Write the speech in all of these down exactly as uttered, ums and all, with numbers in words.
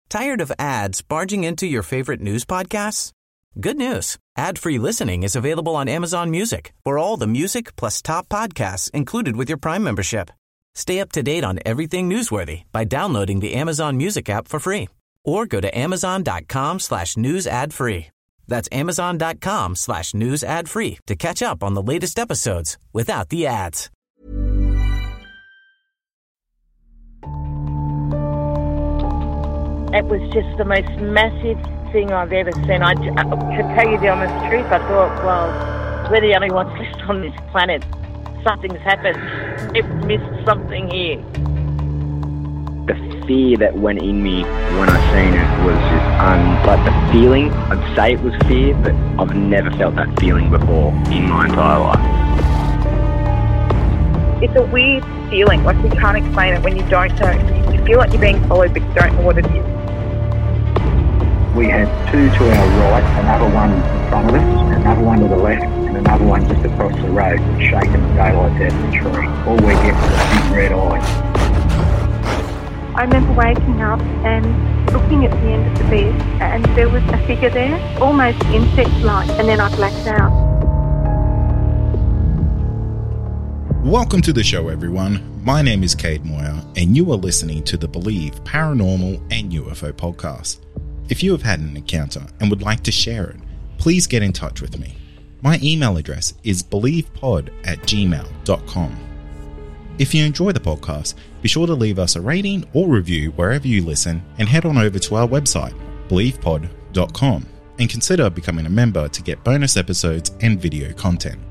Tired of ads barging into your favorite news podcasts? Good news. Ad-free listening is available on Amazon Music for all the music plus top podcasts included with your Prime membership. Stay up to date on everything newsworthy by downloading the Amazon Music app for free or go to amazon.com slash news ad free. That's amazon.com slash news ad free to catch up on the latest episodes without the ads. It was just the most massive thing I've ever seen. I, to tell you the honest truth, I thought, well, we're the only ones left on this planet. Something's happened. We've missed something here. The fear that went in me when I seen it was just, um, like the feeling, I'd say it was fear, but I've never felt that feeling before in my entire life. It's a weird feeling, like we can't explain it when you don't know. You feel like you're being followed, but you don't know what it is. We had two to our right, another one in front of us, another one to the left, and another one just across the road, shaking the daylight out of the tree. All we get was a big red eye. I remember waking up and looking at the end of the bed, and there was a figure there, almost insect-like, and then I blacked out. Welcome to the show, everyone. My name is Cade Moyer, and you are listening to the Believe Paranormal and U F O podcast. If you have had an encounter and would like to share it, please get in touch with me. My email address is believepod at gmail dot com. If you enjoy the podcast, be sure to leave us a rating or review wherever you listen and head on over to our website, believepod dot com, and consider becoming a member to get bonus episodes and video content.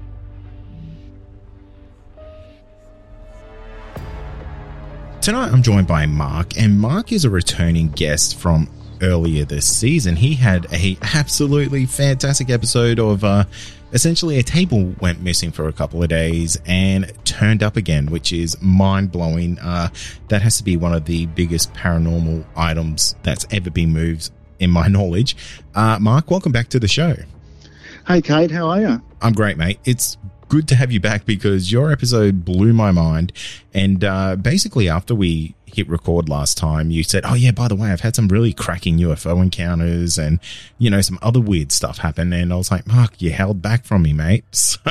Tonight I'm joined by Mark, and Mark is a returning guest from earlier this season. He had a absolutely fantastic episode of uh, essentially a table went missing for a couple of days and turned up again, which is mind-blowing. Uh, that has to be one of the biggest paranormal items that's ever been moved in my knowledge. Uh, Mark, welcome back to the show. Hey, Kate, how are you? I'm great, mate. It's good to have you back because your episode blew my mind. And uh, basically after we hit record last time, you said, oh yeah, by the way, I've had some really cracking U F O encounters and, you know, some other weird stuff happen. And I was like, Mark, you held back from me, mate. So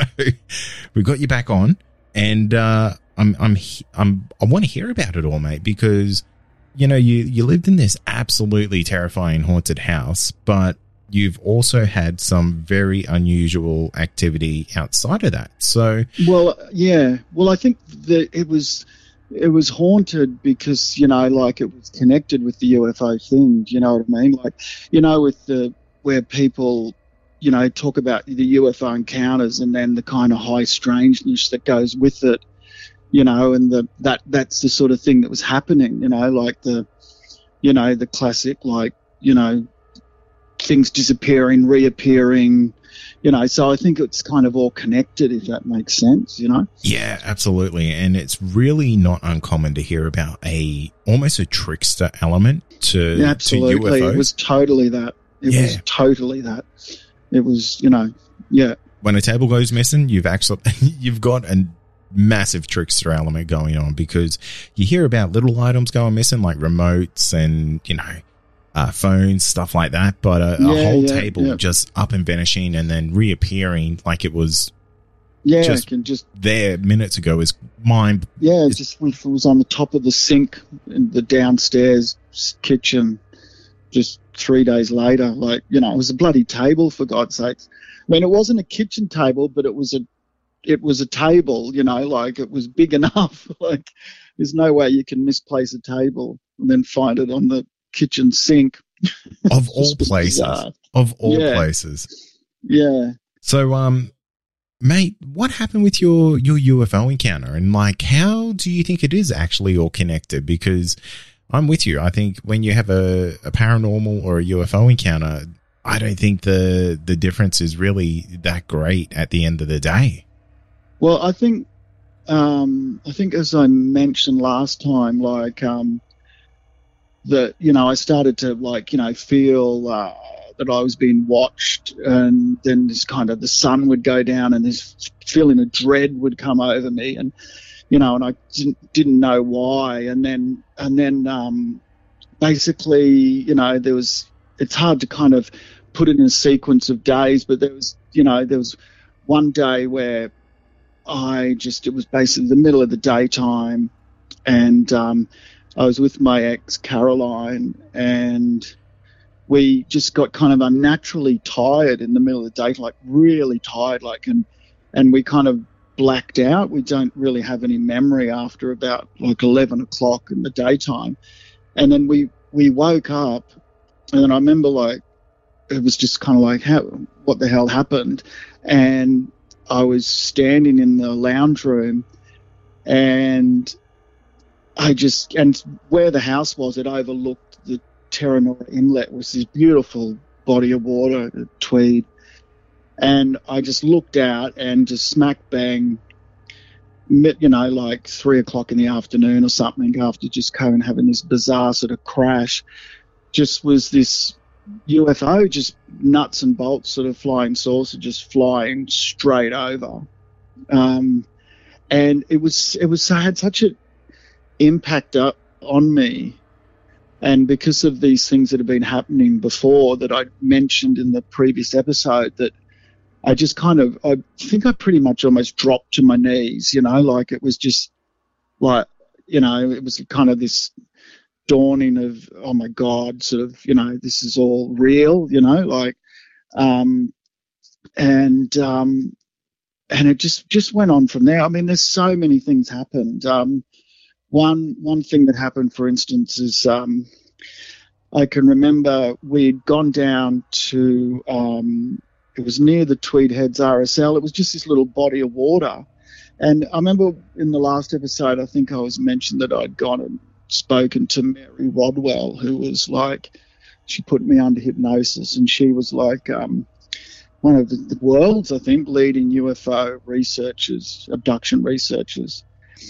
we got you back on, and uh, I'm, I'm, I'm, I want to hear about it all, mate, because, you know, you, you lived in this absolutely terrifying haunted house, but you've also had some very unusual activity outside of that. So, well, yeah. Well, I think that it was it was haunted because, you know, like it was connected with the U F O thing. Do you know what I mean? Like, you know, with the where people, you know, talk about the U F O encounters and then the kind of high strangeness that goes with it. You know, and the that that's the sort of thing that was happening. You know, like the, you know, the classic, like, you know, things disappearing, reappearing, you know, so I think it's kind of all connected, if that makes sense, you know? Yeah, absolutely. And it's really not uncommon to hear about a almost a trickster element to, yeah, absolutely. to U F Os. It was totally that. It yeah. was totally that. It was, you know, yeah. When a table goes missing, you've actually, you've got a massive trickster element going on because you hear about little items going missing like remotes and, you know, Uh, phones, stuff like that, but a, yeah, a whole yeah, table yeah. just up and vanishing and then reappearing like it was yeah, just, can just there minutes ago is mind. Yeah, it just it was on the top of the sink in the downstairs kitchen just three days later. Like, you know, it was a bloody table, for God's sakes. I mean, it wasn't a kitchen table, but it was a it was a table, you know, like it was big enough. Like, there's no way you can misplace a table and then find it on the kitchen sink. Of all places. Bizarre. Of all yeah. places. Yeah. So, um, mate, what happened with your, your U F O encounter? And, like, how do you think it is actually all connected? Because I'm with you. I think when you have a, a paranormal or a U F O encounter, I don't think the the difference is really that great at the end of the day. Well, I think, um, I think as I mentioned last time, like, um, that, you know, I started to, like, you know, feel uh, that I was being watched, and then this kind of the sun would go down and this feeling of dread would come over me, and, you know, and I didn't, didn't know why. And then, and then, um, basically, you know, there was, it's hard to kind of put it in a sequence of days, but there was, you know, there was one day where I just, it was basically the middle of the daytime, and um, I was with my ex, Caroline, and we just got kind of unnaturally tired in the middle of the day, like really tired, like, and, and we kind of blacked out. We don't really have any memory after about like eleven o'clock in the daytime. And then we, we woke up, and then I remember like, it was just kind of like, how, what the hell happened? And I was standing in the lounge room, and I just, and where the house was, it overlooked the Terranora Inlet, was this beautiful body of water, the Tweed. And I just looked out, and just smack bang, you know, like three o'clock in the afternoon or something, after just kind of having this bizarre sort of crash, just was this U F O, just nuts and bolts sort of flying saucer, just flying straight over. Um, and it was, it was, I had such an impact up on me. And because of these things that have been happening before that I mentioned in the previous episode, that I just kind of, I think I pretty much almost dropped to my knees, you know, like it was just like, you know, it was kind of this dawning of, oh my God, sort of, you know, this is all real, you know, like, um, and, um, and it just, just went on from there. I mean, there's so many things happened. Um, one, one thing that happened, for instance, is, um, I can remember we'd gone down to, um, it was near the Tweed Heads R S L. It was just this little body of water. And I remember in the last episode, I think I was mentioned that I'd gone and spoken to Mary Rodwell, who was like, she put me under hypnosis, and she was like um, one of the, the world's, I think, leading U F O researchers, abduction researchers.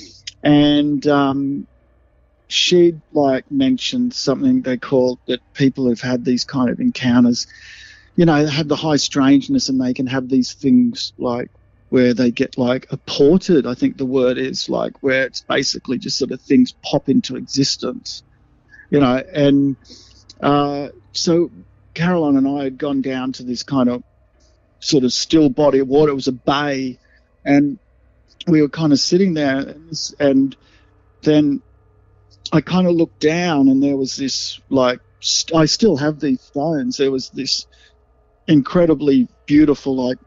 And um, she'd like mentioned something they called that people who've had these kind of encounters, you know, have the high strangeness, and they can have these things like where they get like apported, I think the word is, like where it's basically just sort of things pop into existence, you know. And uh, so Caroline and I had gone down to this kind of sort of still body of water. It was a bay, and we were kind of sitting there, and, this, and then I kind of looked down, and there was this like, st- I still have these stones. There was this incredibly beautiful, like,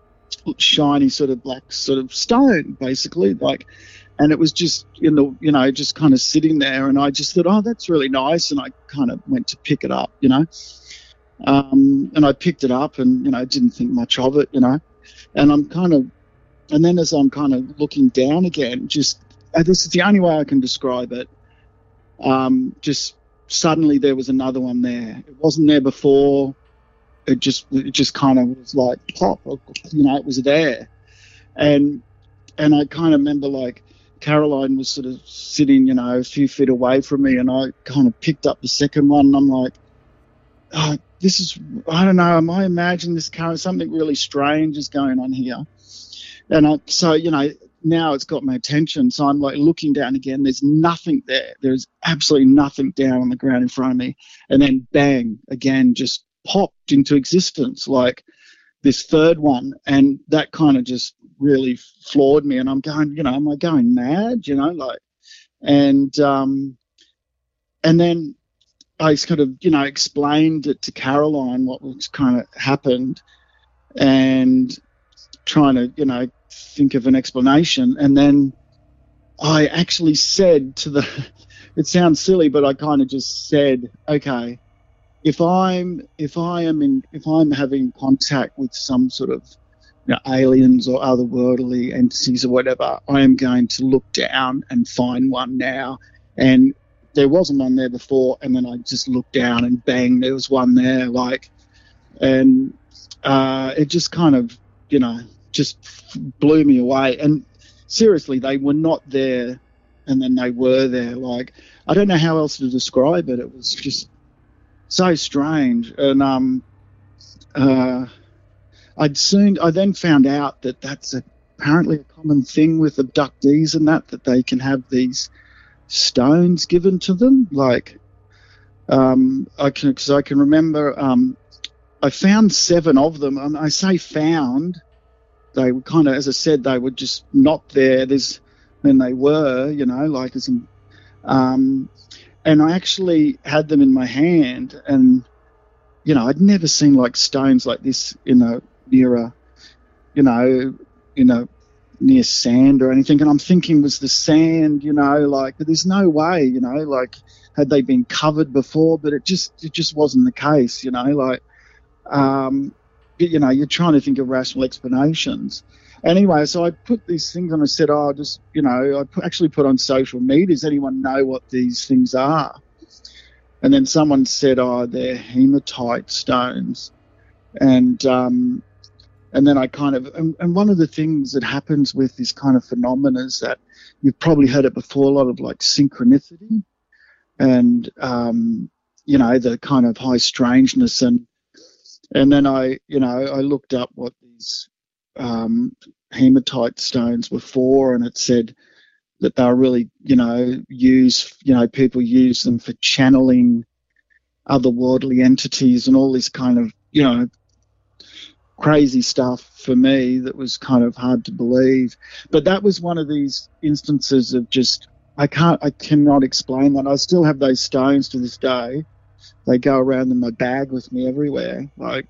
shiny sort of black sort of stone, basically, like, and it was just in the, you know, just kind of sitting there, and I just thought, oh, that's really nice, and I kind of went to pick it up, you know, um, and I picked it up, and, you know, didn't think much of it, you know, and I'm kind of, and then as I'm kind of looking down again, just, uh, this is the only way I can describe it, um, just suddenly there was another one there. It wasn't there before. It just, it just kind of was like pop, you know, it was there. And, and I kind of remember like Caroline was sort of sitting, you know, a few feet away from me, and I kind of picked up the second one, and I'm like, oh, this is, I don't know, am I imagining this kind of something really strange is going on here? And I, so, you know, now it's got my attention. So I'm like looking down again. There's nothing there. There's absolutely nothing down on the ground in front of me. And then bang, again, just popped into existence, like this third one, and that kind of just really floored me. And I'm going, you know, am I going mad? You know, like, and um, and then I kind of, you know, explained it to Caroline what was kind of happened, and trying to, you know, think of an explanation. And then I actually said to the, it sounds silly, but I kind of just said, okay, If I'm if I am in if I'm having contact with some sort of, you know, aliens or otherworldly entities or whatever, I am going to look down and find one now. And there wasn't one there before, and then I just looked down and bang, there was one there. Like, and uh, it just kind of, you know, just blew me away. And seriously, they were not there, and then they were there. Like, I don't know how else to describe it. It was just so strange. And um, uh, I'd soon, I then found out that that's a, apparently a common thing with abductees and that, that they can have these stones given to them. Like, Um, I can, because I can remember, um, I found seven of them, and I say found, they were kind of, as I said, they were just not there. There's, and they were, you know, like as, um, and I actually had them in my hand, and you know, I'd never seen like stones like this in a near a, you know, in a near sand or anything. And I'm thinking, was the sand, you know, like, but there's no way, you know, like, had they been covered before? But it just, it just wasn't the case, you know, like, um, you know, you're trying to think of rational explanations. Anyway, so I put these things on. I said, oh, just, you know, I put, actually put on social media. Does anyone know what these things are? And then someone said, oh, they're hematite stones. And um, and then I kind of, and, and one of the things that happens with this kind of phenomena is that you've probably heard it before, a lot of like synchronicity and, um, you know, the kind of high strangeness. And and then I, you know, I looked up what these um, hematite stones were for, and it said that they were really, you know, used, you know, people use them for channeling otherworldly entities and all this kind of, you know, crazy stuff for me that was kind of hard to believe. But that was one of these instances of just, I can't, I cannot explain that. I still have those stones to this day. They go around in my bag with me everywhere. Like,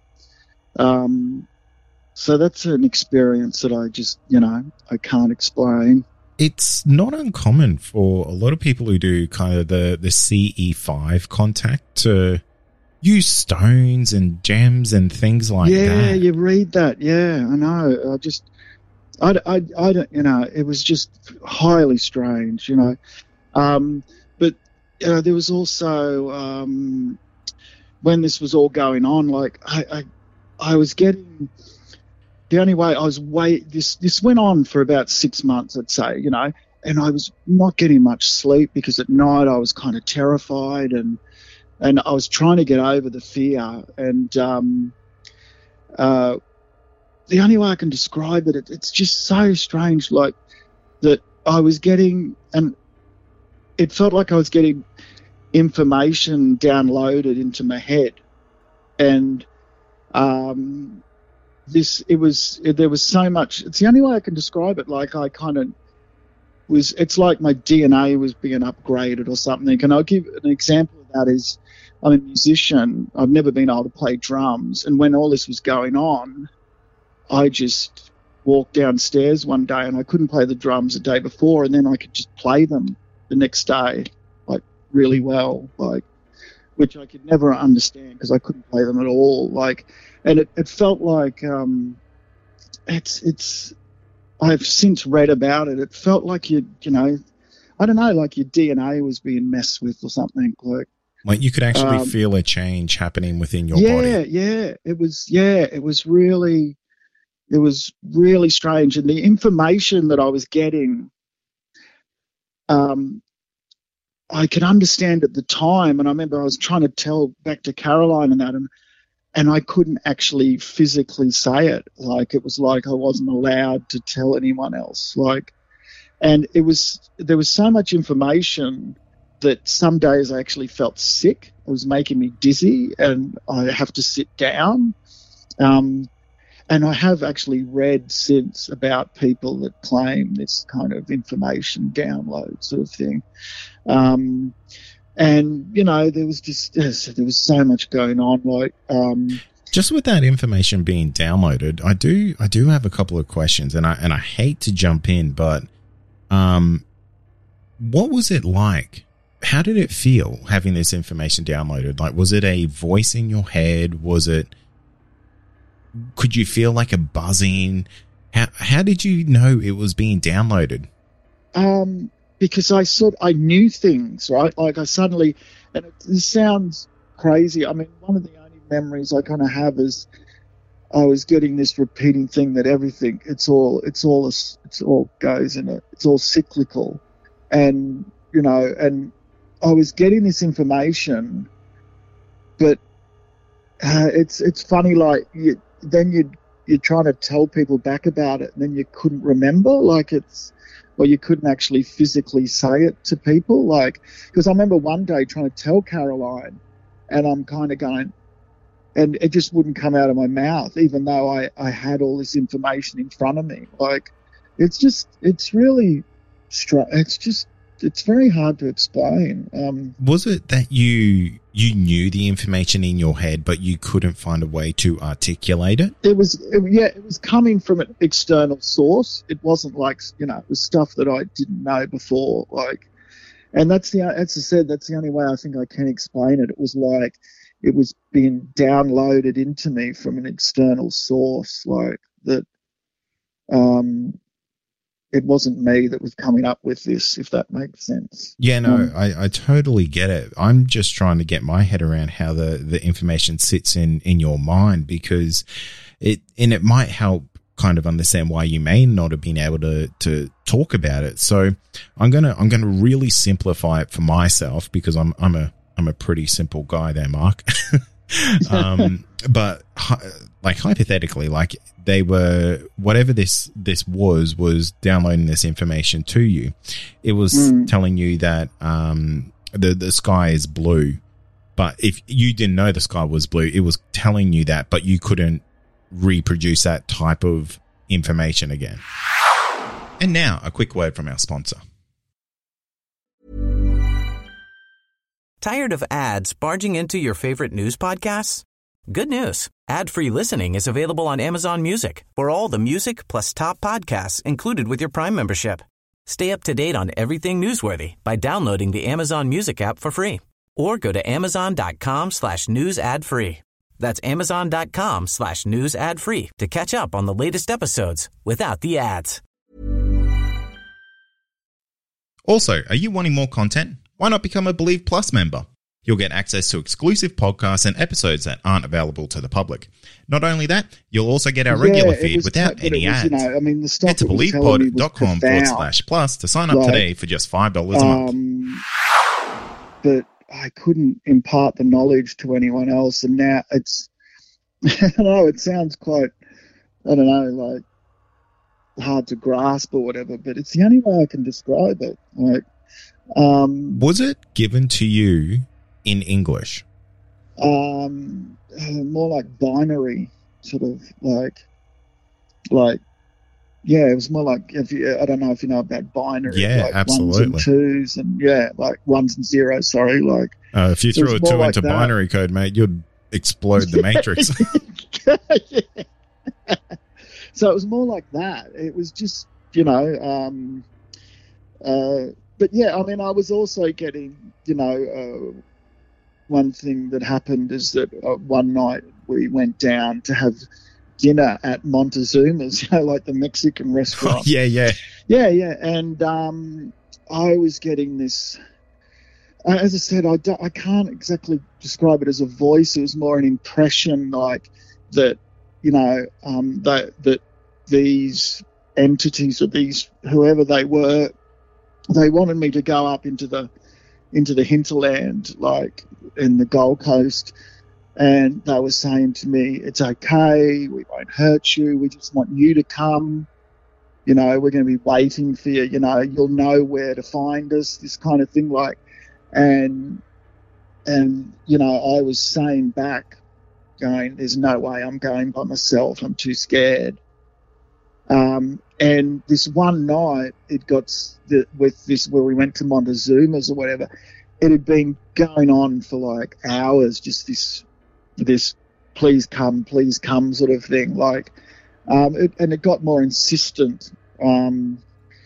um, so that's an experience that I just, you know, I can't explain. It's not uncommon for a lot of people who do kind of the, the C E five contact to use stones and gems and things like yeah, that. Yeah, you read that. Yeah, I know. I just, I, I, I don't, you know, it was just highly strange, you know. Um, but uh, there was also, um, when this was all going on, like I, I, I was getting... The only way I was wait this this went on for about six months, I'd say, you know, and I was not getting much sleep because at night I was kind of terrified, and and I was trying to get over the fear. And um, uh, the only way I can describe it, it, it's just so strange, like that I was getting, and it felt like I was getting information downloaded into my head, and um. This, it was, there was so much, it's the only way I can describe it. Like I kind of was, it's like my D N A was being upgraded or something. And I'll give an example of that is I'm a musician. I've never been able to play drums. And when all this was going on, I just walked downstairs one day and I couldn't play the drums the day before. And then I could just play them the next day, like really well, like, which I could never understand because I couldn't play them at all. Like, and it, it felt like um, it's it's. I've since read about it. It felt like you you know, I don't know, like your D N A was being messed with or something. Like, like you could actually um, feel a change happening within your yeah, body. Yeah, yeah. It was yeah. It was really, it was really strange, and the information that I was getting, um. I could understand at the time, and I remember I was trying to tell back to Caroline and that, and, and I couldn't actually physically say it. Like, it was like I wasn't allowed to tell anyone else. Like, and it was, there was so much information that some days I actually felt sick. It was making me dizzy, and I have to sit down. Um, and I have actually read since about people that claim this kind of information download sort of thing. Um, and, you know, there was just, there was so much going on. Like, um, just with that information being downloaded, I do, I do have a couple of questions, and I, and I hate to jump in, but, um, what was it like? How did it feel having this information downloaded? Like, was it a voice in your head? Was it, could you feel like a buzzing? How, how did you know it was being downloaded? Um, because I sort I knew things, right? Like I suddenly, and it, this sounds crazy. I mean, one of the only memories I kind of have is I was getting this repeating thing that everything, it's all, it's all, it's all goes in it. It's all cyclical. And, you know, and I was getting this information, but uh, it's, it's funny, like you, then you you're trying to tell people back about it, and then you couldn't remember. Like it's, or you couldn't actually physically say it to people. Like, because I remember one day trying to tell Caroline, and I'm kind of going, and it just wouldn't come out of my mouth, even though I, I had all this information in front of me. Like, it's just, it's really, it's just, it's very hard to explain. Um, Was it that you you knew the information in your head, but you couldn't find a way to articulate it? It was, it, yeah, it was coming from an external source. It wasn't like, you know, it was stuff that I didn't know before. Like, and that's the, as I said, that's the only way I think I can explain it. It was like it was being downloaded into me from an external source, like that. Um, it wasn't me that was coming up with this, if that makes sense. Yeah, no, Um, I, I totally get it. I'm just trying to get my head around how the, the information sits in, in your mind, because it, and it might help kind of understand why you may not have been able to, to talk about it. So I'm going to, I'm going to really simplify it for myself, because I'm, I'm a, I'm a pretty simple guy there, Mark. um, but hi- like hypothetically, like they were, whatever this, this was, was downloading this information to you. It was Mm. telling you that, um, the, the sky is blue, but if you didn't know the sky was blue, it was telling you that, but you couldn't reproduce that type of information again. And now a quick word from our sponsor. Tired of ads barging into your favorite news podcasts? Good news. Ad-free listening is available on Amazon Music for all the music plus top podcasts included with your Prime membership. Stay up to date on everything newsworthy by downloading the Amazon Music app for free, or go to amazon.com slash news ad free. That's amazon.com slash news ad free to catch up on the latest episodes without the ads. Also, are you wanting more content? Why not become a Believe Plus member? You'll get access to exclusive podcasts and episodes that aren't available to the public. Not only that, you'll also get our regular yeah, it feed was without but any it was, ads. You know, I mean, the stuff Head to it was telling me was believepod.com forward profound. slash plus to sign up Like, today for just five dollars a month. Um, but I couldn't impart the knowledge to anyone else, and now it's, I don't know, it sounds quite, I don't know, like hard to grasp or whatever, but it's the only way I can describe it. Like, um, Was it given to you in English? um, uh, more like binary, sort of like, like, yeah, it was more like, if you, I don't know if you know about binary. Yeah, like absolutely. Ones and twos, and yeah, like ones and zeros. Sorry, like. Uh, if you So threw a it's two more like into that. binary code, mate, you'd explode the matrix. Yeah. So it was more like that. It was just, you know, um, uh, but yeah, I mean, I was also getting, you know, uh, one thing that happened is that uh, one night we went down to have dinner at Montezuma's, you know, like the Mexican Oh, restaurant. yeah, yeah. Yeah, yeah. And um, I was getting this, uh, as I said, I, don't, I can't exactly describe it as a voice. It was more an impression, like that, you know, um, that, that these entities or these, whoever they were, they wanted me to go up into the, into the hinterland, like in the Gold Coast. And they were saying to me, it's okay, we won't hurt you, we just want you to come. You know, we're going to be waiting for you, you know, you'll know where to find us, this kind of thing. Like, and, and, you know, I was saying back, going, there's no way I'm going by myself, I'm too scared. Um, and this one night, it got the, with this, where we went to Montezuma's or whatever, it had been going on for like hours, just this, this please come, please come sort of thing. Like, um, it, and it got more insistent. Um,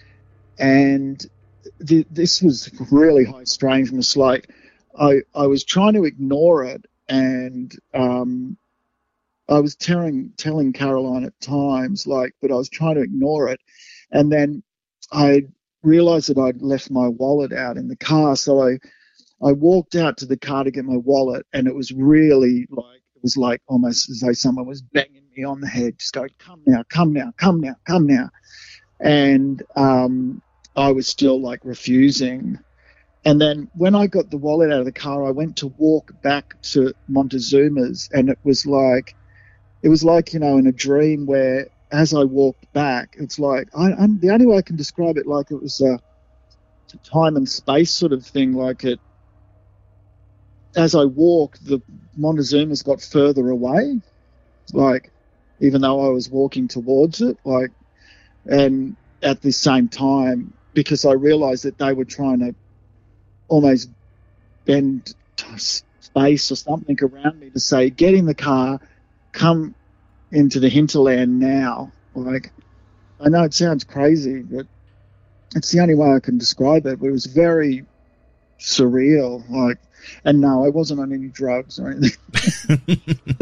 and the, this was really high strangeness. Like, I, I was trying to ignore it, and um, I was telling telling Caroline at times, like, but I was trying to ignore it. And then I realised that I'd left my wallet out in the car, so I I walked out to the car to get my wallet, and it was really like, it was like almost as though someone was banging me on the head, just going, come now, come now, come now, come now. And um, I was still like refusing. And then when I got the wallet out of the car, I went to walk back to Montezuma's, and it was like, it was like, you know, in a dream where as I walked back, it's like I, I'm, the only way I can describe it, like it was a time and space sort of thing. Like it, as I walked, the Montezuma's got further away, like even though I was walking towards it, like, and at the same time, because I realised that they were trying to almost bend space or something around me to say, get in the car, come into the hinterland now. Like, I know it sounds crazy, but it's the only way I can describe it. But it was very surreal. Like, and no, I wasn't on any drugs or anything.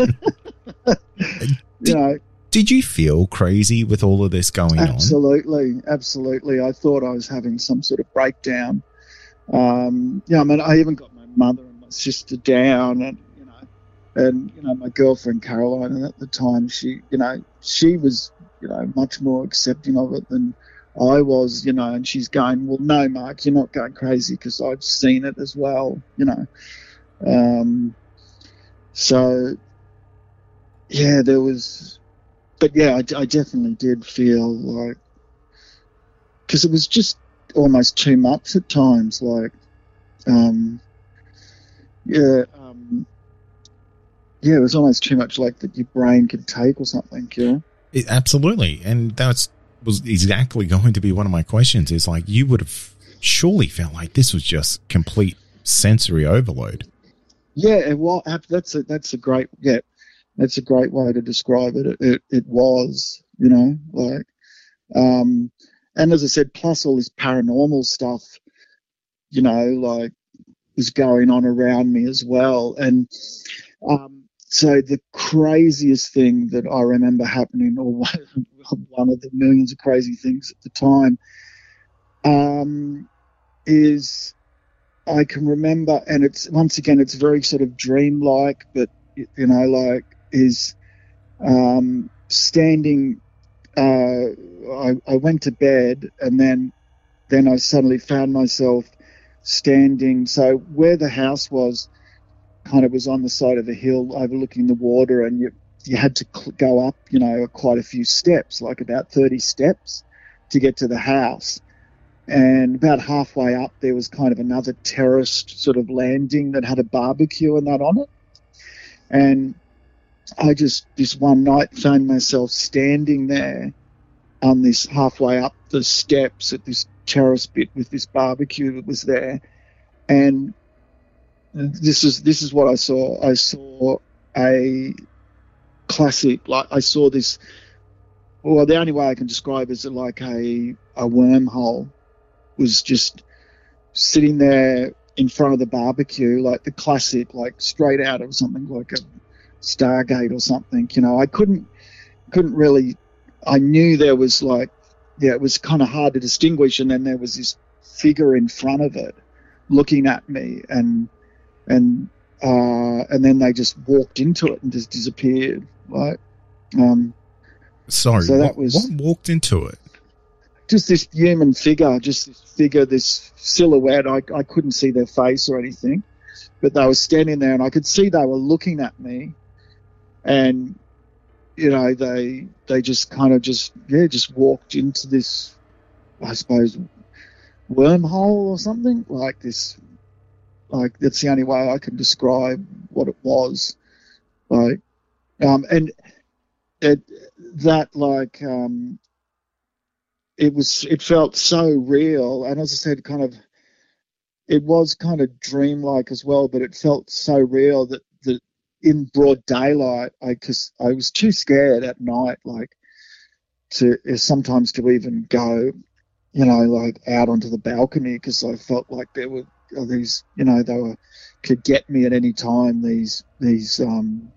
did, you know, did you feel crazy with all of this going absolutely, on? Absolutely, absolutely. I thought I was having some sort of breakdown. Um, yeah, I mean, I even got my mother and my sister down, and you know, and you know, my girlfriend Caroline, and at the time, she, you know, she was, you know, much more accepting of it than I was, you know, and she's going, well, no, Mark, you're not going crazy because I've seen it as well, you know. Um, so, yeah, there was, but yeah, I, I definitely did feel like, because it was just almost too much at times, like, um, yeah, um, yeah, it was almost too much, like that your brain could take or something, you know? It, absolutely, and that's was exactly going to be one of my questions. Is like you would have surely felt like this was just complete sensory overload. Yeah, well, that's a that's a great yeah, that's a great way to describe it. It it, it was, you know, like, um, and as I said, plus all this paranormal stuff, you know, like was going on around me as well, and um. So the craziest thing that I remember happening, or one of the millions of crazy things at the time, um, is I can remember, and it's once again, it's very sort of dreamlike, but you know, like is um, standing. Uh, I, I went to bed, and then then I suddenly found myself standing. So where the house was, kind of was on the side of a hill overlooking the water, and you you had to cl- go up, you know, quite a few steps, like about thirty steps to get to the house. And about halfway up, there was kind of another terraced sort of landing that had a barbecue and that on it. And I just, this one night, found myself standing there on this halfway up the steps at this terrace bit with this barbecue that was there. And This is this is what I saw. I saw a classic, like I saw this. Well, the only way I can describe it is like a a wormhole was just sitting there in front of the barbecue, like the classic, like straight out of something like a Stargate or something. You know, I couldn't couldn't really. I knew there was like, yeah, it was kind of hard to distinguish, and then there was this figure in front of it, looking at me, and. And uh, and then they just walked into it and just disappeared. Like, um, sorry, so that what, was what walked into it? Just this human figure, just this figure, this silhouette. I I couldn't see their face or anything, but they were standing there, and I could see they were looking at me, and you know they they just kind of just yeah just walked into this, I suppose, wormhole or something like this. Like, that's the only way I can describe what it was. Like, um, and it, that, like, um, it was, it felt so real. And as I said, kind of, it was kind of dreamlike as well, but it felt so real that, that in broad daylight, I, cause I was too scared at night, like, to, sometimes to even go, you know, like out onto the balcony, because I felt like there were, these, you know, they were could get me at any time. These these um,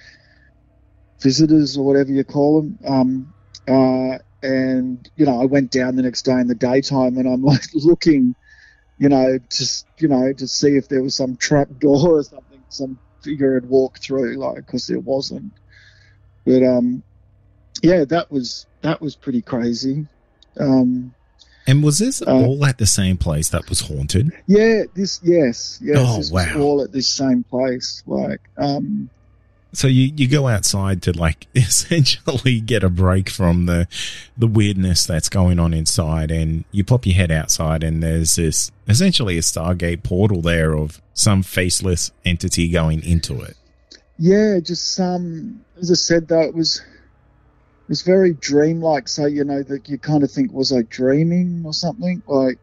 visitors or whatever you call them, um, uh, and you know, I went down the next day in the daytime, and I'm like looking, you know, just you know, to see if there was some trap door or something, some figure had walked through, like, because there wasn't. But um, yeah, that was that was pretty crazy. Um, And was this uh, all at the same place that was haunted? Yeah, this, yes, yes, oh, this wow. was all at this same place. Like, um, So you, you go outside to like essentially get a break from the the weirdness that's going on inside, and you pop your head outside and there's this essentially a Stargate portal there of some faceless entity going into it. Yeah, just some, as I said though, it was it was very dreamlike. So, you know, that you kind of think, was I dreaming or something? Like,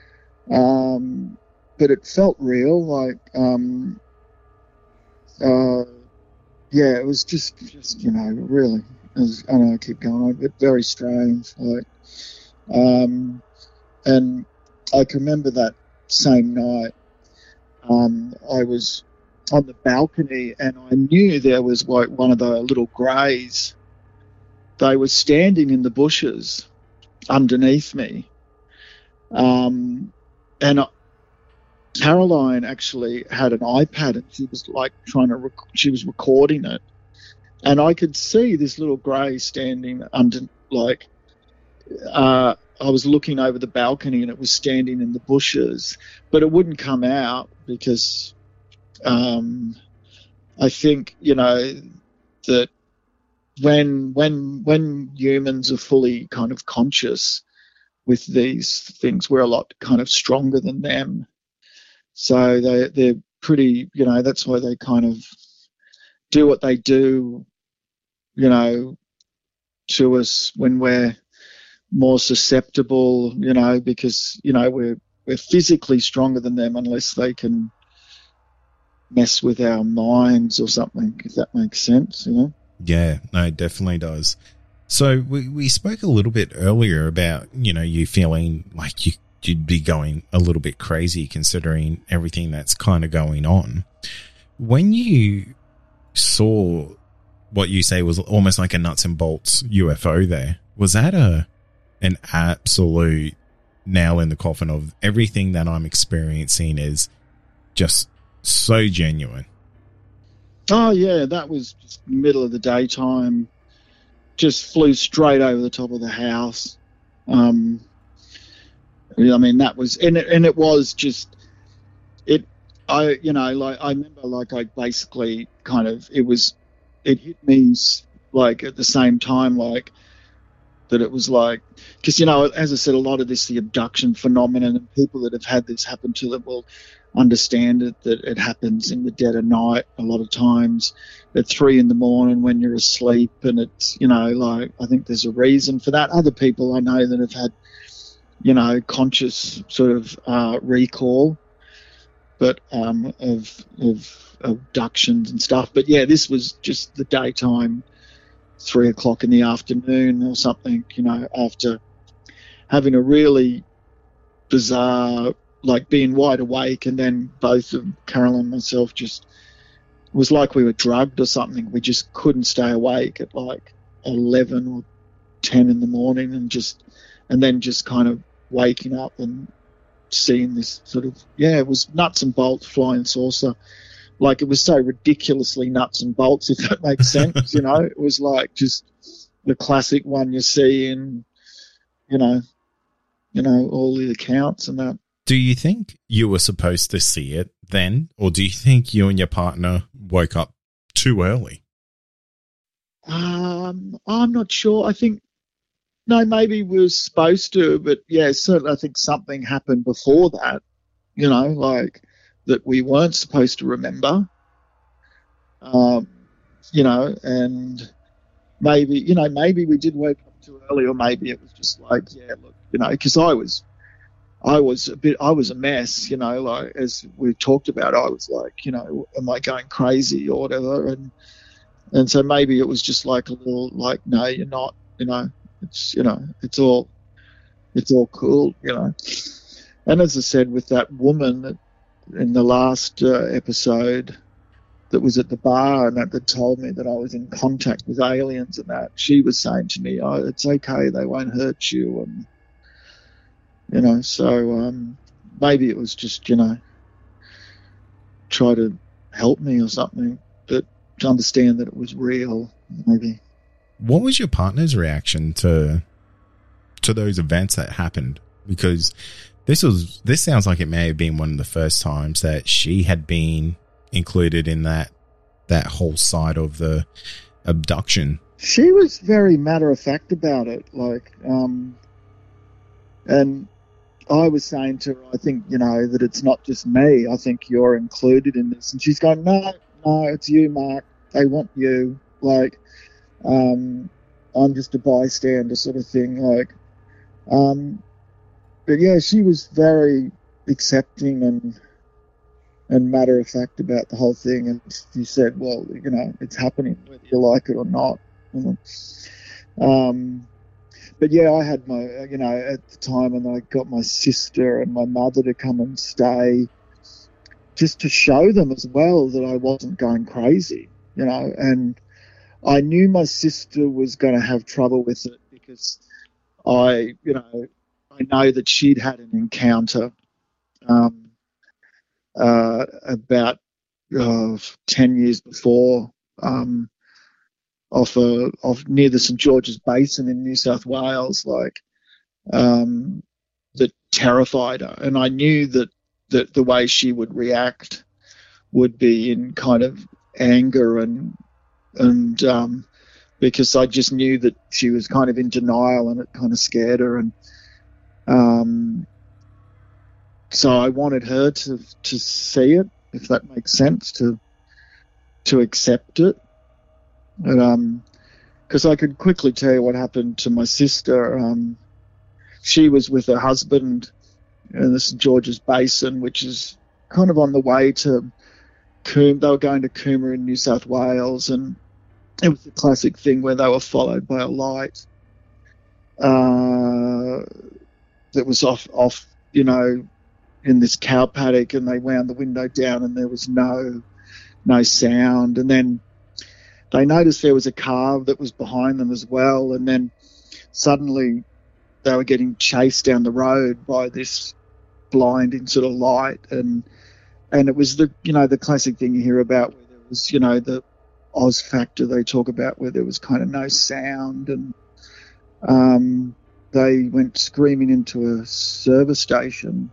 um, but it felt real, like, um, uh, yeah, it was just, just you know, really, it was, I don't know, I keep going on, but very strange. Like, um, and I can remember that same night, um, I was on the balcony and I knew there was like one of the little greys. They were standing in the bushes underneath me. Um, and I, Caroline actually had an iPad and she was like trying to, rec- she was recording it. And I could see this little grey standing under, like, uh, I was looking over the balcony and it was standing in the bushes, but it wouldn't come out because um, I think, you know, that when, when, when humans are fully kind of conscious with these things, we're a lot kind of stronger than them. So they, they're pretty, you know, that's why they kind of do what they do, you know, to us when we're more susceptible, you know, because, you know, we're we're physically stronger than them unless they can mess with our minds or something, if that makes sense, you know? Yeah, no, it definitely does. So we, we spoke a little bit earlier about, you know, you feeling like you you'd be going a little bit crazy considering everything that's kind of going on. When you saw what you say was almost like a nuts and bolts U F O there, was that a an absolute nail in the coffin of everything that I'm experiencing is just so genuine? Oh, yeah, that was just middle of the daytime. Just flew straight over the top of the house. Um, I mean, that was, and it, and it was just, it, I, you know, like, I remember, like, I basically kind of, it was, it hit me, like, at the same time, like, that it was like, because, you know, as I said, a lot of this, the abduction phenomenon, and people that have had this happen to them will understand it, that it happens in the dead of night a lot of times at three in the morning when you're asleep, and it's, you know, like, I think there's a reason for that. Other people I know that have had, you know, conscious sort of uh, recall, but um, of, of abductions and stuff. But yeah, this was just the daytime, three o'clock in the afternoon or something, you know, after having a really bizarre, like being wide awake, and then both of Carol and myself just, it was like we were drugged or something. We just couldn't stay awake at like eleven or ten in the morning, and just, and then just kind of waking up and seeing this sort of, yeah, it was nuts and bolts, flying saucer. Like, it was so ridiculously nuts and bolts, if that makes sense, you know. It was like just the classic one you see in, you know, you know, all the accounts and that. Do you think you were supposed to see it then, or do you think you and your partner woke up too early? Um, I'm not sure. I think, no, maybe we were supposed to, but yeah, certainly I think something happened before that, you know, like that we weren't supposed to remember, um, you know, and maybe, you know, maybe we did wake up too early, or maybe it was just like, yeah, look, you know, because I was, I was a bit, I was a mess, you know, like as we talked about, I was like, you know, am I going crazy or whatever? And, and so maybe it was just like a little like, no, you're not, you know. It's, you know, it's all, it's all cool, you know. And as I said, with that woman that in the last uh, episode that was at the bar and that, that told me that I was in contact with aliens and that, she was saying to me, oh, it's okay, they won't hurt you. And, you know, so um, maybe it was just, you know, try to help me or something, but to understand that it was real, maybe. What was your partner's reaction to to those events that happened? Because this was this sounds like it may have been one of the first times that she had been included in that that whole side of the abduction? She was very matter of fact about it, like, um, and I was saying to her, I think, you know, that it's not just me. I think you're included in this. And she's going, no, no, it's you, Mark. They want you. Like, um, I'm just a bystander sort of thing. Like, um, but yeah, she was very accepting and and matter of fact about the whole thing. And she said, well, you know, it's happening whether you like it or not. You know? Um, but yeah, I had my, you know, at the time when I got my sister and my mother to come and stay, just to show them as well that I wasn't going crazy, you know. And I knew my sister was going to have trouble with it because I, you know, I know that she'd had an encounter um, uh, about uh, ten years before um, off, a, off near the St George's Basin in New South Wales, like, um, that terrified her. And I knew that, that the way she would react would be in kind of anger and, and um, because I just knew that she was kind of in denial and it kind of scared her. And um, so I wanted her to, to see it, if that makes sense, to to accept it. And, um, because I could quickly tell you what happened to my sister. Um, she was with her husband in the St George's Basin, which is kind of on the way to Coombe. They were going to Coombe in New South Wales, and it was a classic thing where they were followed by a light uh, that was off, off, you know, in this cow paddock, and they wound the window down and there was no no sound. And then they noticed there was a car that was behind them as well, and then suddenly they were getting chased down the road by this blinding sort of light. And and it was the, you know, the classic thing you hear about where there was, you know, the Oz factor they talk about, where there was kind of no sound. And um, they went screaming into a service station,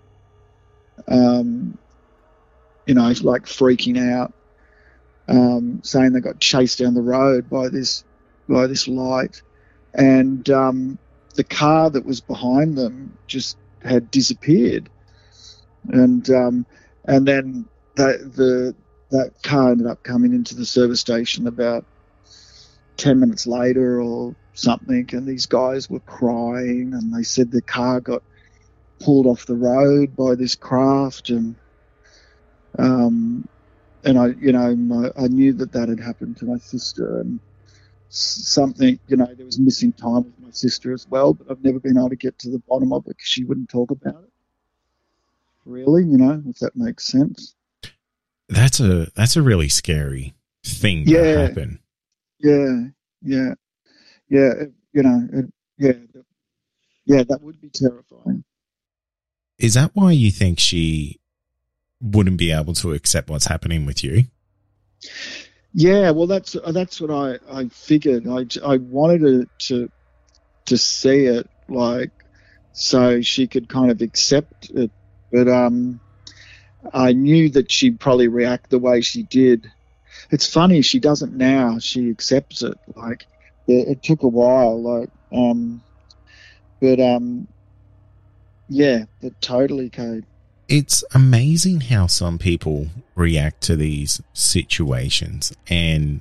um, you know, like freaking out, um, saying they got chased down the road by this by this light. And um, the car that was behind them just had disappeared. And um, and then that the that car ended up coming into the service station about ten minutes later or something, and these guys were crying, and they said the car got pulled off the road by this craft. And um, and I, you know, my, I knew that that had happened to my sister, and something, you know, there was missing time with my sister as well, but I've never been able to get to the bottom of it because she wouldn't talk about it, really, you know, if that makes sense. That's a that's a really scary thing yeah. to happen. Yeah, yeah, yeah, it, you know, it, yeah, yeah, that would be terrifying. Is that why you think she wouldn't be able to accept what's happening with you? Yeah, well, that's that's what I, I figured. I, I wanted her to to see it, like, so she could kind of accept it. But um, I knew that she'd probably react the way she did. It's funny, she doesn't now. She accepts it. Like, it, it took a while. Like, um, but um, yeah, but totally, Cade. It's amazing how some people react to these situations and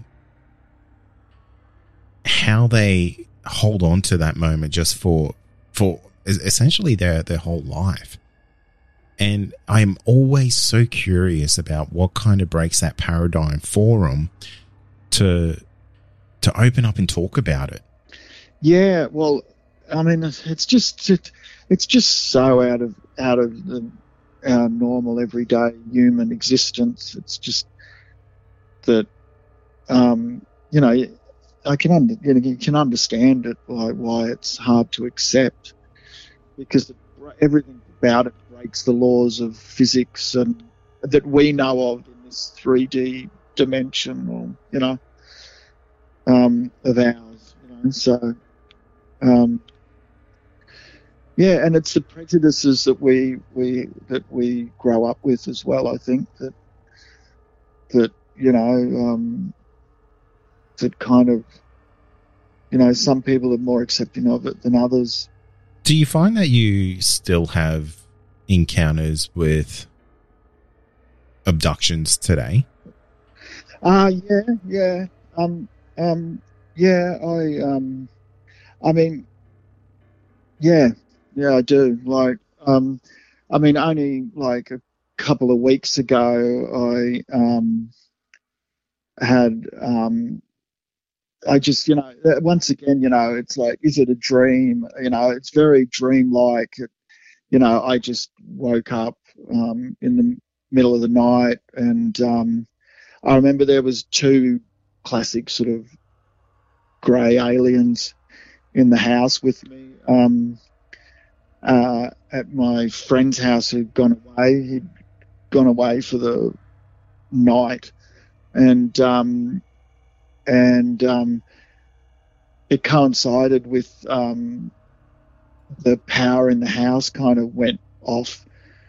how they hold on to that moment just for for essentially their, their whole life. And I'm always so curious about what kind of breaks that paradigm for them to to open up and talk about it. Yeah, well, I mean, it's just it, it's just so out of out of the our normal everyday human existence. It's just that, um, you know, I can under, you know, you can understand it, like why it's hard to accept, because everything about it breaks the laws of physics and that we know of in this three D dimension, or you know, um, of ours. You know, so. Um, Yeah, and it's the prejudices that we we that we grow up with as well. I think that that you know, um, that kind of, you know, some people are more accepting of it than others. Do you find that you still have encounters with abductions today? Uh, yeah, yeah. Um, um, yeah, I, um, I mean, yeah, yeah, I do. Like, um, I mean, only like a couple of weeks ago, I, um, had, um, I just, you know, once again, you know, it's like, is it a dream? You know, it's very dreamlike. You know, I just woke up um, in the middle of the night, and um, I remember there was two classic sort of grey aliens in the house with me um, uh, at my friend's house who'd gone away. He'd gone away for the night, and um, and um, it coincided with um, the power in the house kind of went off,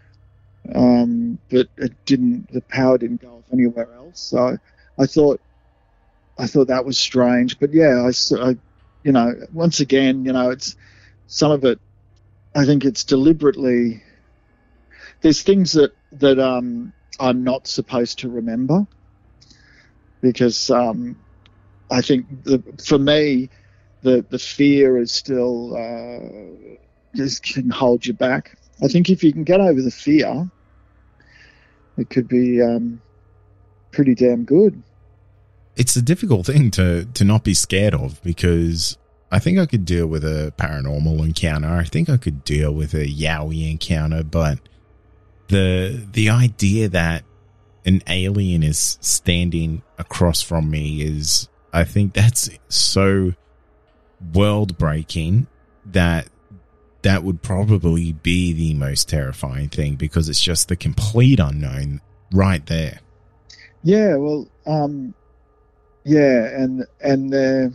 um, but it didn't. The power didn't go off anywhere else. So I thought, I thought that was strange. But yeah, I, I, you know, once again, you know, it's some of it. I think it's deliberately. There's things that that um, I'm not supposed to remember because um, I think the, for me. The the fear is still uh, just can hold you back. I think if you can get over the fear, it could be um, pretty damn good. It's a difficult thing to to not be scared of, because I think I could deal with a paranormal encounter. I think I could deal with a Yowie encounter, but the the idea that an alien is standing across from me is, I think that's so world breaking that that would probably be the most terrifying thing, because it's just the complete unknown right there. Yeah, well, um, yeah, and and their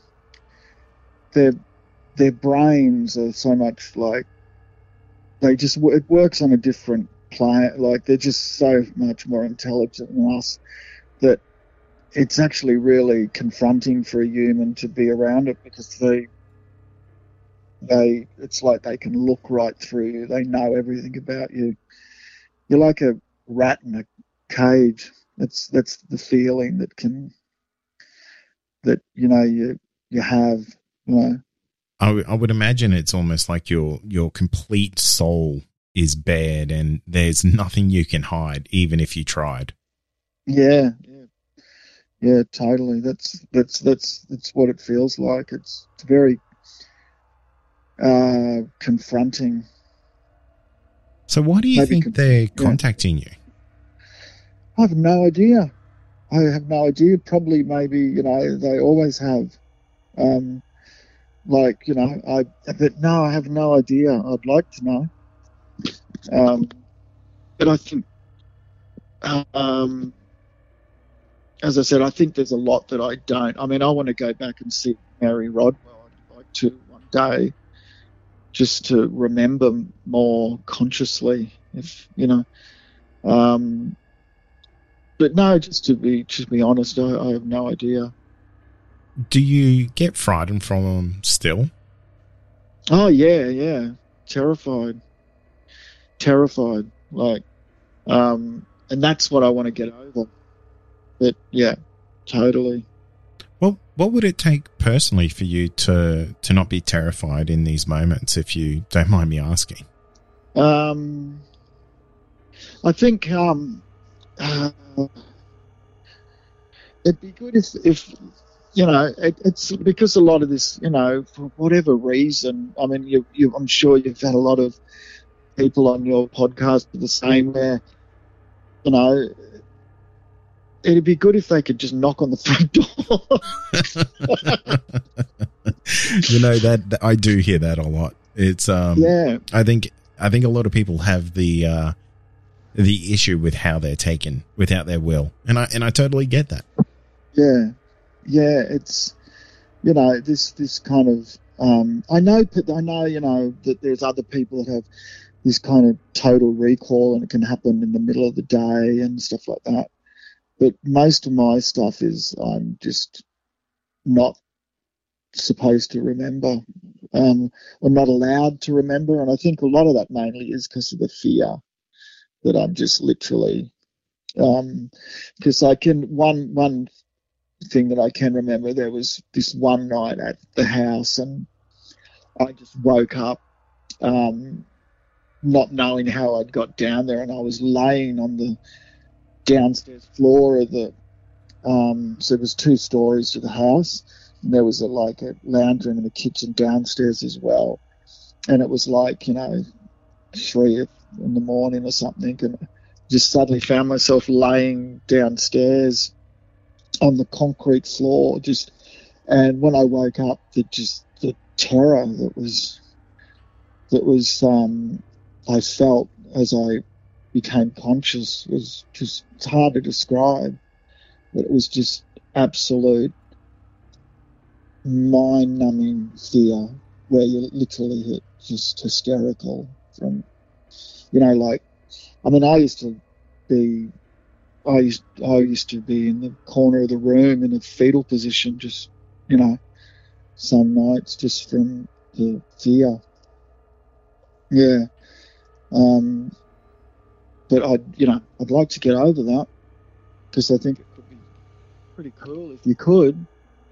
their their brains are so much like they just it works on a different planet. Like they're just so much more intelligent than us that it's actually really confronting for a human to be around it, because they, they, it's like they can look right through you. They know everything about you. You're like a rat in a cage. That's that's the feeling that can, that you know you you have. You know. I, w- I would imagine it's almost like your your complete soul is bared, and there's nothing you can hide, even if you tried. Yeah. Yeah, totally. That's that's that's that's what it feels like. It's, it's very uh, confronting. So, why do you Maybe think conf- they're yeah. contacting you? I have no idea. I have no idea. Probably, maybe you know, they always have. Um, like you know, I but no, I have no idea. I'd like to know. Um, but I think. Um, As I said, I think there's a lot that I don't. I mean, I want to go back and see Mary Rodwell. I'd like to one day, just to remember more consciously, if you know. Um, but no, just to be just be honest, I, I have no idea. Do you get frightened from them still? Oh yeah, yeah, terrified, terrified. Like, um, and that's what I want to get over. But yeah, totally. Well, what would it take personally for you to to not be terrified in these moments, if you don't mind me asking? Um, I think um, uh, it'd be good if, if you know, it, it's because a lot of this, you know, for whatever reason, I mean, you, you, I'm sure you've had a lot of people on your podcast the same, where, you know, it'd be good if they could just knock on the front door. You know, that, that I do hear that a lot. It's um, yeah. I think I think a lot of people have the uh, the issue with how they're taken without their will, and I and I totally get that. Yeah, yeah. It's you know this this kind of um, I know I know you know that there's other people that have this kind of total recall, and it can happen in the middle of the day and stuff like that. but most of my stuff is I'm just not supposed to remember, um, or not allowed to remember. And I think a lot of that mainly is because of the fear that I'm just literally, because um, I can, one, one thing that I can remember, there was this one night at the house and I just woke up um, not knowing how I'd got down there, and I was laying on the downstairs floor of the, um, so there was two stories to the house, and there was a, like a lounge room and a kitchen downstairs as well, and it was like, you know, three in the morning or something, and I just suddenly found myself laying downstairs on the concrete floor, just, and when I woke up, the just the terror that was that was um, I felt as I became conscious was just, it's hard to describe, but it was just absolute mind-numbing fear where you literally hit just hysterical from, you know, like, I mean, I used to be, I used, I used to be in the corner of the room in a fetal position, just, you know, some nights just from the fear. Yeah. Um, but I'd, you know, I'd like to get over that because I think it could be pretty cool if you could.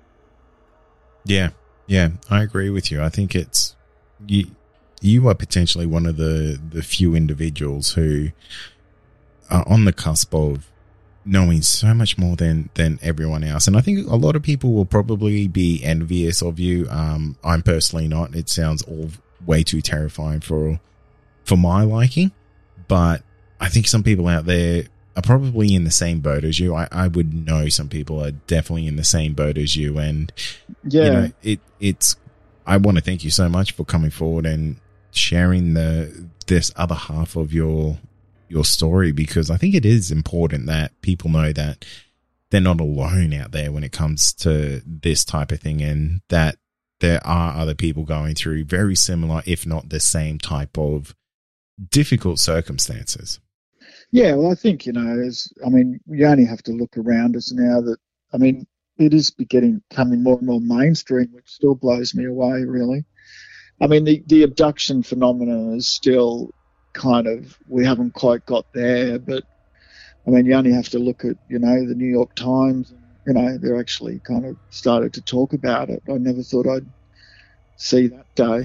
Yeah. Yeah. I agree with you. I think it's, you, you are potentially one of the, the few individuals who are on the cusp of knowing so much more than, than everyone else. And I think a lot of people will probably be envious of you. Um, I'm personally not. It sounds all way too terrifying for, for my liking, but I think some people out there are probably in the same boat as you. I, I would know some people are definitely in the same boat as you. And, yeah, you know, it, it's, I want to thank you so much for coming forward and sharing the, this other half of your, your story, because I think it is important that people know that they're not alone out there when it comes to this type of thing, and that there are other people going through very similar, if not the same type of difficult circumstances. Yeah, well, I think, you know, as, I mean, you only have to look around us now that, I mean, it is getting, coming more and more mainstream, which still blows me away, really. I mean, the, the abduction phenomenon is still kind of, we haven't quite got there, but, I mean, you only have to look at, you know, the New York Times, and, you know, they're actually kind of started to talk about it. I never thought I'd see that day.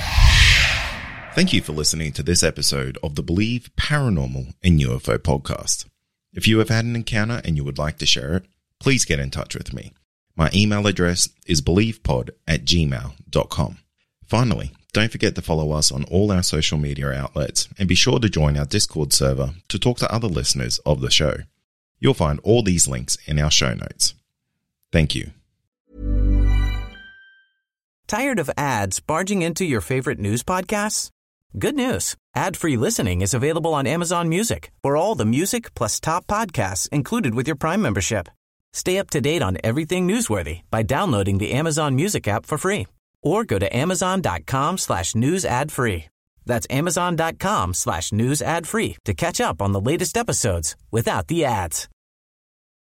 Thank you for listening to this episode of the Believe Paranormal and U F O podcast. If you have had an encounter and you would like to share it, please get in touch with me. My email address is believepod at gmail dot com. Finally, don't forget to follow us on all our social media outlets and be sure to join our Discord server to talk to other listeners of the show. You'll find all these links in our show notes. Thank you. Tired of ads barging into your favorite news podcasts? Good news. Ad-free listening is available on Amazon Music for all the music plus top podcasts included with your Prime membership. Stay up to date on everything newsworthy by downloading the Amazon Music app for free or go to amazon.com slash news ad free. That's amazon.com slash news ad free to catch up on the latest episodes without the ads.